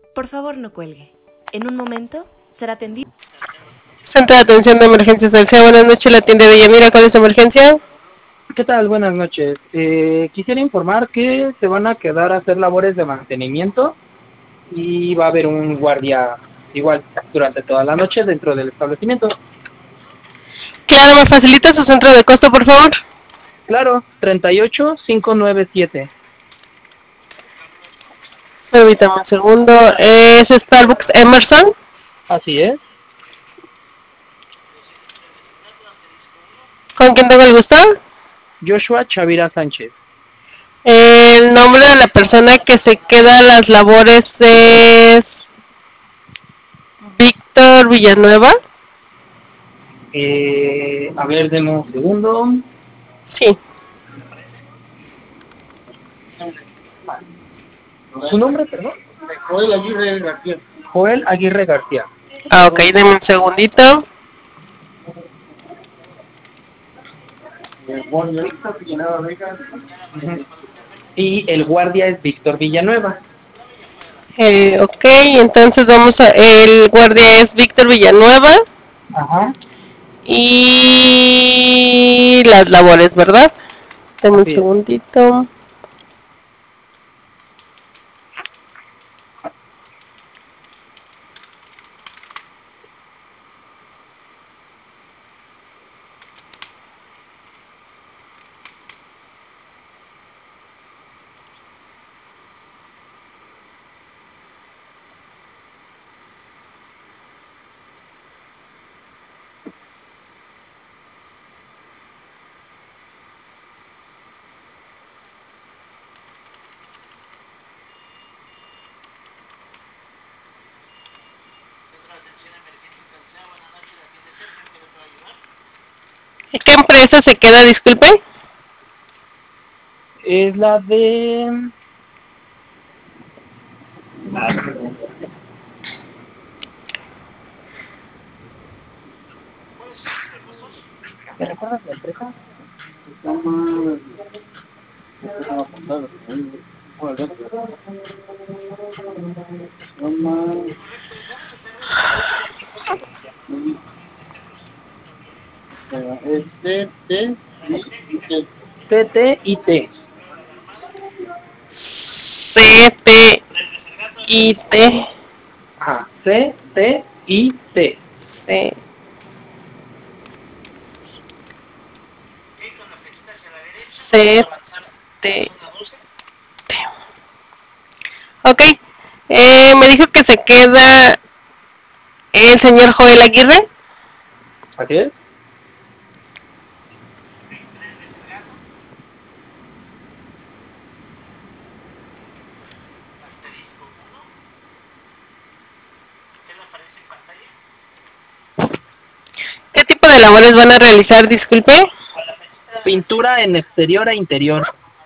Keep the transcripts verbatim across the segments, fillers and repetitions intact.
Por favor, no cuelgue. En un momento será atendido. Centro de Atención de Emergencias del C E A. Buenas noches, la tienda de Villamira. ¿Cuál es su emergencia? ¿Qué tal? Buenas noches. Eh, quisiera informar que se van a quedar a hacer labores de mantenimiento y va a haber un guardia igual durante toda la noche dentro del establecimiento. Claro, ¿me facilita su centro de costo, por favor? Claro, treinta y ocho quinientos noventa y siete. Permítame un segundo. ¿Es Starbucks Emerson? Así es. ¿Con quién tengo el gusto? Joshua Chavira Sánchez. El nombre de la persona que se queda a las labores es Víctor Villanueva. Eh, a ver, denme un segundo. Sí. ¿Su nombre, perdón? Joel Aguirre García. Joel Aguirre García. Ah, ok, denme un segundito. Y el guardia es Víctor Villanueva. Eh, ok, entonces vamos a... El guardia es Víctor Villanueva. Ajá. Y las labores, ¿verdad? Denme un Sí. segundito. ¿Qué empresa se queda, disculpe? Es la de... ¿Me recuerdas la empresa? Es T T C T I T. C T I T. Ajá. C T I T. C. C T. Ok. Eh, me dijo que se queda el señor Joel Aguirre. Así es. ¿Qué tipo de labores van a realizar, disculpe? Pintura en exterior e interior.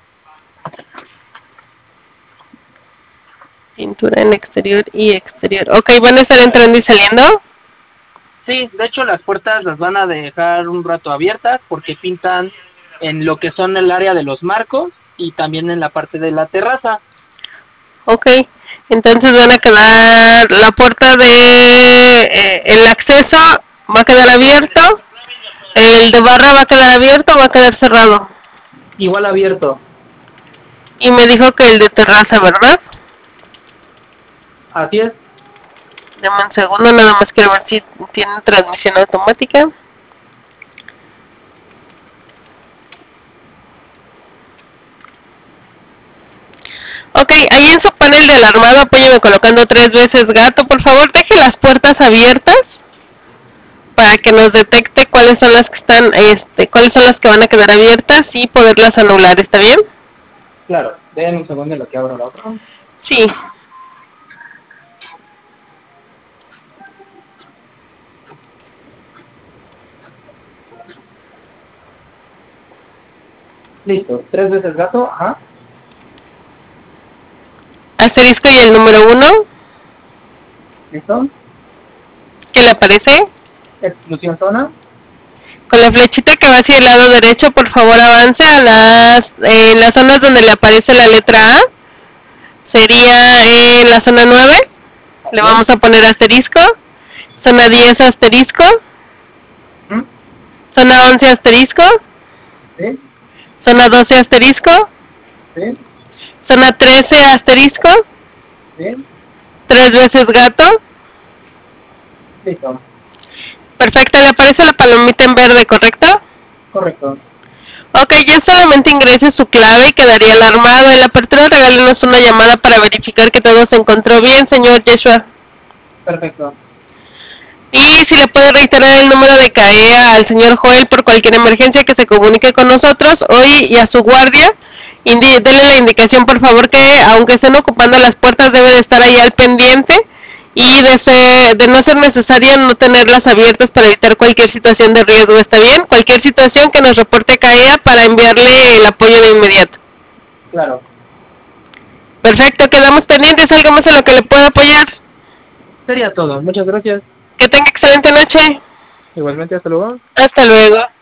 Pintura en exterior y exterior. Ok, ¿van a estar entrando y saliendo? Sí, de hecho las puertas las van a dejar un rato abiertas porque pintan en lo que son el área de los marcos y también en la parte de la terraza. Ok, entonces van a quedar, la puerta de, eh, el acceso va a quedar abierto, el de barra va a quedar abierto o va a quedar cerrado. Igual abierto. Y me dijo que el de terraza, ¿verdad? Así es. Dame un segundo, nada más quiero ver si tiene transmisión automática. Ok, ahí en su panel de alarmado apóyeme colocando tres veces gato, por favor deje las puertas abiertas para que nos detecte cuáles son las que están, este, cuáles son las que van a quedar abiertas y poderlas anular, ¿está bien? Claro, den un segundo en lo que abro la otra. Sí. Listo, tres veces gato, ajá. Asterisco y el número uno. Listo. ¿Qué le aparece? Exclusión zona. Con la flechita que va hacia el lado derecho, por favor avance a las, en las zonas donde le aparece la letra A. Sería en la zona nueve. Le vamos a poner asterisco. Zona diez asterisco. ¿Mm? Zona once asterisco. ¿Sí? Zona doce asterisco. ¿Sí? Zona trece asterisco. ¿Sí? Tres veces gato. Listo. Perfecto, le aparece la palomita en verde, ¿correcto? Correcto. Ok, ya solamente ingrese su clave y quedaría alarmado. En la apertura regálenos una llamada para verificar que todo se encontró bien, señor Yeshua. Perfecto. Y si le puede reiterar el número de C A E A al señor Joel por cualquier emergencia que se comunique con nosotros hoy y a su guardia. Indi dele la indicación por favor que aunque estén ocupando las puertas debe de estar ahí al pendiente y de, ser, de no ser necesario no tenerlas abiertas para evitar cualquier situación de riesgo, ¿está bien? Cualquier situación que nos reporte C A E A para enviarle el apoyo de inmediato. Claro. Perfecto, quedamos pendientes, ¿algo más en lo que le pueda apoyar? Sería todo. Muchas gracias. Que tenga excelente noche. Igualmente, hasta luego. Hasta luego.